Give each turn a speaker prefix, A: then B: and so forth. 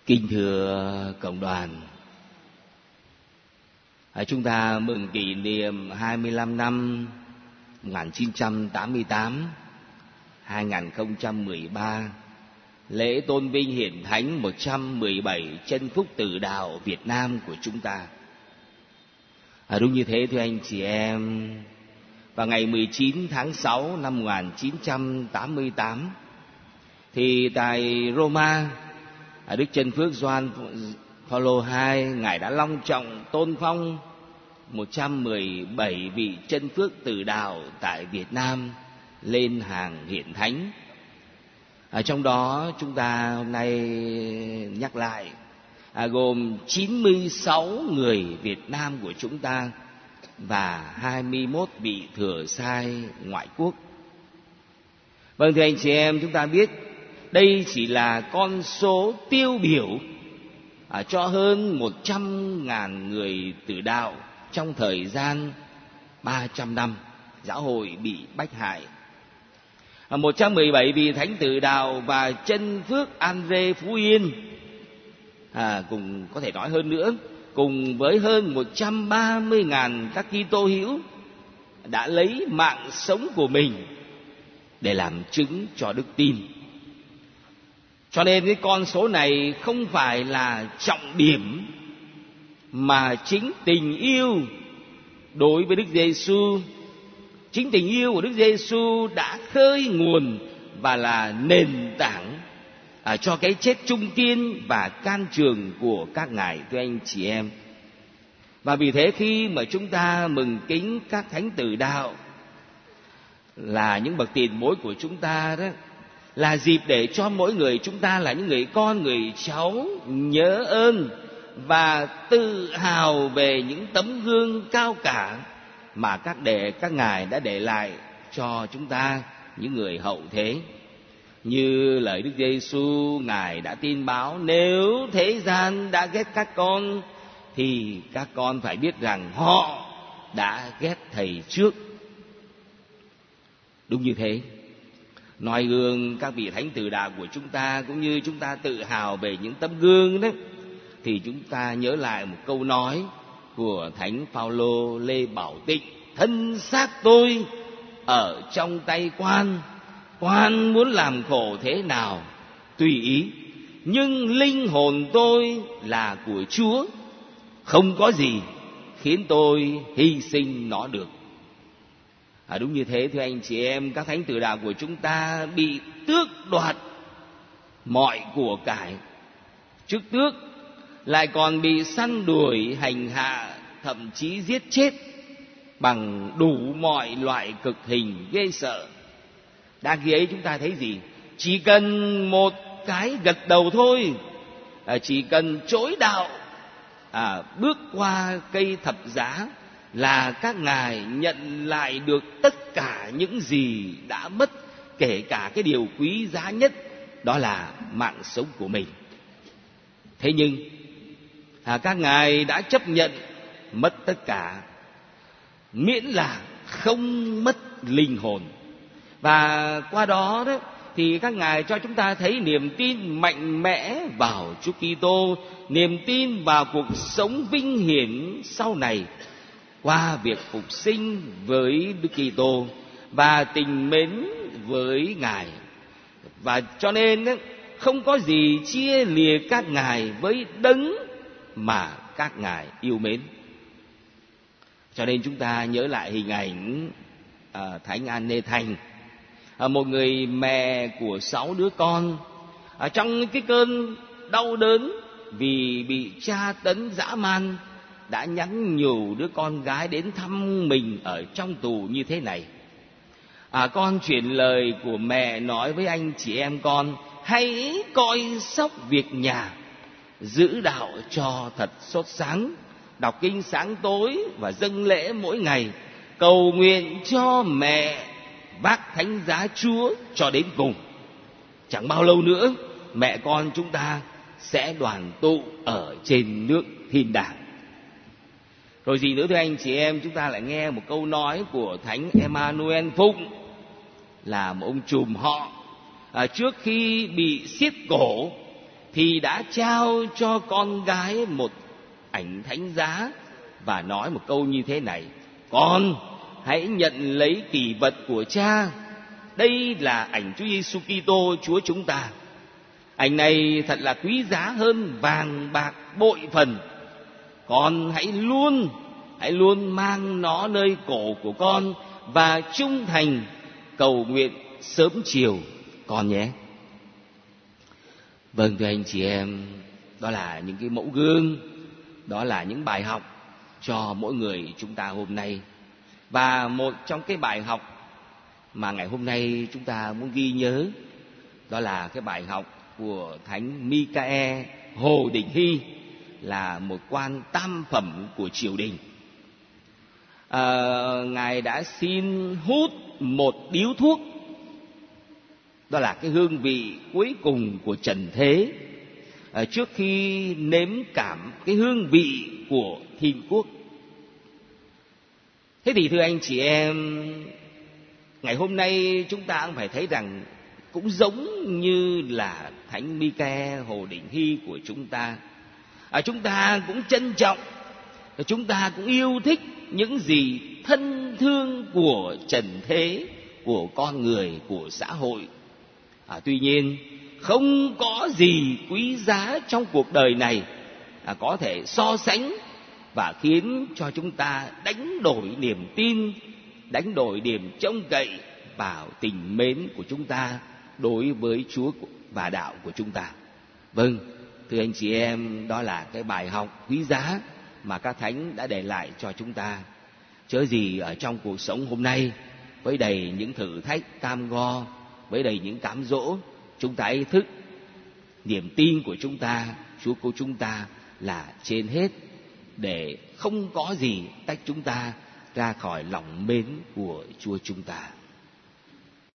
A: Kính thưa cộng đoàn, chúng ta mừng kỷ niệm 25 năm 1988-2013 lễ tôn vinh hiển thánh 117 chân phúc tử đạo Việt Nam của chúng ta. Đúng như thế thưa anh chị em, vào ngày 19 tháng 6 năm 1988 thì tại Roma, Đức Chân Phước Gioan Phaolô II ngài đã long trọng tôn phong 117 vị chân phước tử đạo tại Việt Nam lên hàng hiển thánh. Trong đó chúng ta hôm nay nhắc lại gồm 96 người Việt Nam của chúng ta và 21 vị thừa sai ngoại quốc. Vâng thưa anh chị em, chúng ta biết đây chỉ là con số tiêu biểu cho hơn 100.000 người tử đạo trong thời gian 300 năm giáo hội bị bách hại. 117 vị thánh tử đạo và chân phước Andre Phú Yên, cùng có thể nói hơn nữa, cùng với hơn 130.000 các Kitô hữu đã lấy mạng sống của mình để làm chứng cho đức tin. Cho nên cái con số này không phải là trọng điểm, mà chính tình yêu đối với Đức Giêsu, chính tình yêu của Đức Giêsu đã khơi nguồn và là nền tảng cho cái chết trung kiên và can trường của các ngài thưa anh chị em. Và vì thế khi mà chúng ta mừng kính các thánh tử đạo là những bậc tiền bối của chúng ta đó, là dịp để cho mỗi người chúng ta là những người con, người cháu nhớ ơn và tự hào về những tấm gương cao cả mà các ngài đã để lại cho chúng ta những người hậu thế. Như lời Đức Giêsu ngài đã tin báo, nếu thế gian đã ghét các con thì các con phải biết rằng họ đã ghét thầy trước. Đúng như thế, noi gương các vị thánh tử đạo của chúng ta, cũng như chúng ta tự hào về những tấm gương đó, thì chúng ta nhớ lại một câu nói của Thánh Phaolô Lê Bảo Tịnh: thân xác tôi ở trong tay quan, quan muốn làm khổ thế nào tùy ý, nhưng linh hồn tôi là của Chúa, không có gì khiến tôi hy sinh nó được. Đúng như thế thưa anh chị em, các thánh tử đạo của chúng ta bị tước đoạt mọi của cải, trước tước lại còn bị săn đuổi, hành hạ, thậm chí giết chết bằng đủ mọi loại cực hình ghê sợ. Đang khi ấy chúng ta thấy gì? Chỉ cần một cái gật đầu thôi, chỉ cần chối đạo, bước qua cây thập giá là các ngài nhận lại được tất cả những gì đã mất, kể cả cái điều quý giá nhất, đó là mạng sống của mình. Thế nhưng các ngài đã chấp nhận mất tất cả, miễn là không mất linh hồn. Và qua đó thì các ngài cho chúng ta thấy niềm tin mạnh mẽ vào Chúa Kitô, niềm tin vào cuộc sống vinh hiển sau này qua việc phục sinh với Đức Kitô và tình mến với ngài. Và cho nên không có gì chia lìa các ngài với đấng mà các ngài yêu mến. Cho nên chúng ta nhớ lại hình ảnh Thánh An-nê Thành, một người mẹ của 6 đứa con, trong cái cơn đau đớn vì bị tra tấn dã man, đã nhắn nhủ đứa con gái đến thăm mình ở trong tù như thế này: con truyền lời của mẹ nói với anh chị em con, hãy coi sóc việc nhà, giữ đạo cho thật sốt sáng, đọc kinh sáng tối và dâng lễ mỗi ngày, cầu nguyện cho mẹ vác thánh giá Chúa cho đến cùng. Chẳng bao lâu nữa mẹ con chúng ta sẽ đoàn tụ ở trên nước thiên đàng. Rồi gì nữa thưa anh chị em, chúng ta lại nghe một câu nói của Thánh Emmanuel Phụng, là một ông trùm họ. Trước khi bị xiết cổ thì đã trao cho con gái một ảnh thánh giá và nói một câu như thế này: con hãy nhận lấy kỷ vật của cha. Đây là ảnh Chúa Giêsu Kitô Chúa chúng ta. Ảnh này thật là quý giá hơn vàng bạc bội phần. Con hãy luôn mang nó nơi cổ của con và trung thành cầu nguyện sớm chiều con nhé. Vâng, thưa anh chị em, đó là những cái mẫu gương, đó là những bài học cho mỗi người chúng ta hôm nay. Và một trong cái bài học mà ngày hôm nay chúng ta muốn ghi nhớ, đó là cái bài học của Thánh Mi-ca-e Hồ Đình Hy, là một quan tam phẩm của triều đình. Ngài đã xin hút một điếu thuốc, đó là cái hương vị cuối cùng của trần thế, trước khi nếm cảm cái hương vị của thiên quốc. Thế thì thưa anh chị em, ngày hôm nay chúng ta cũng phải thấy rằng cũng giống như là Thánh Mi-ca-e Hồ Đình Hy của chúng ta. Chúng ta cũng trân trọng, chúng ta cũng yêu thích những gì thân thương của trần thế, của con người, của xã hội. Tuy nhiên, không có gì quý giá trong cuộc đời này có thể so sánh và khiến cho chúng ta đánh đổi niềm tin, đánh đổi niềm trông cậy vào tình mến của chúng ta đối với Chúa và đạo của chúng ta. Vâng, thưa anh chị em, đó là cái bài học quý giá mà các thánh đã để lại cho chúng ta. Chớ gì ở trong cuộc sống hôm nay, với đầy những thử thách cam go, với đầy những cám dỗ, chúng ta ý thức niềm tin của chúng ta, Chúa của chúng ta là trên hết, để không có gì tách chúng ta ra khỏi lòng mến của Chúa chúng ta.